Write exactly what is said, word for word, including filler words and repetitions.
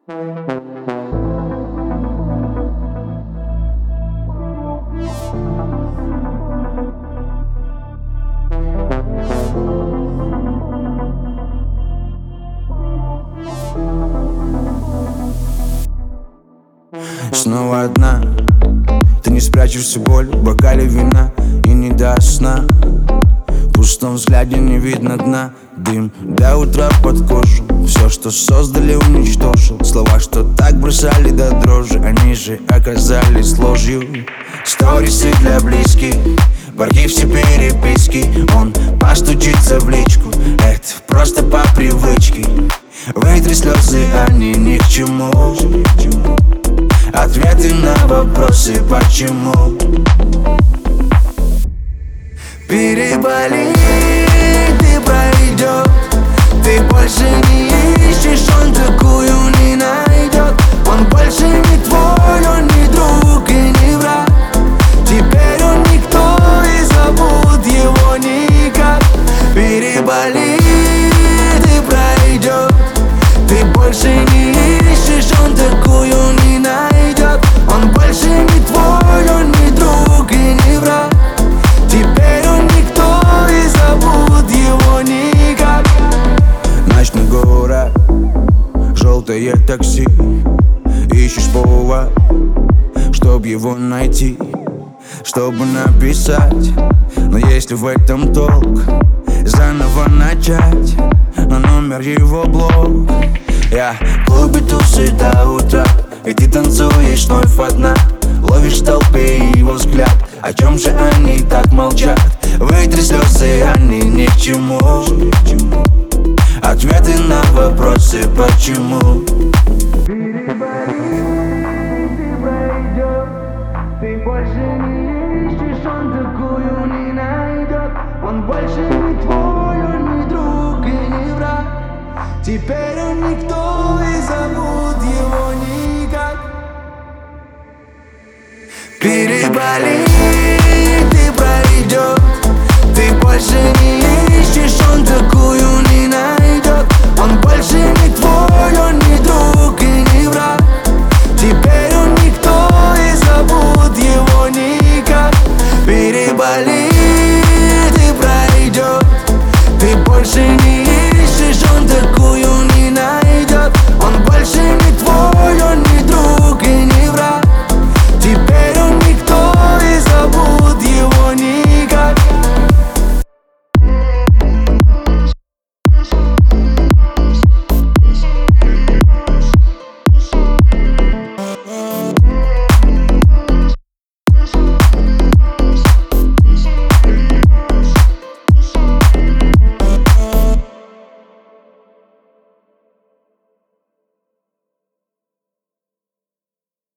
Снова одна, ты не спрячешь всю боль в бокале вина и не дашь сна. В пустом взгляде не видно дна. Дым до утра под кожу. Все, что создали, уничтожил. Слова, что так бросали до дрожи, они же оказались ложью. Сторисы для близких, в архив все переписки. Он постучится в личку, это просто по привычке. Вытри слезы, они ни к чему. Ответы на вопросы почему. Переболи, ты пройдет. Ты больше не ищешь, он такую не найдет. Он больше не твой, он не друг и не враг. Теперь он никто, и зовут его никак. Переболи, ты пройдет. Ты больше не ищешь, он такую не найдет. Он больше не твой, он не друг и не враг. Теперь он никто, и зовут его никак. Ночной город, желтое такси. Ищешь повод, чтоб его найти, чтобы написать. Но если в этом толк, заново начать на номер его блог. Я в клубе тусы до утра, и ты танцуешь вновь одна. Ловишь в толпе его взгляд, о чем же они так молчат? Вытри слезы, они ни к чему. Ответы на вопросы почему. Ты больше не ищешь, он такую не найдет. Он больше не твой, он не друг и не враг. Теперь он никто, и зовут его никак. Переболи, ты пройдет. Ты больше не ищешь, он такую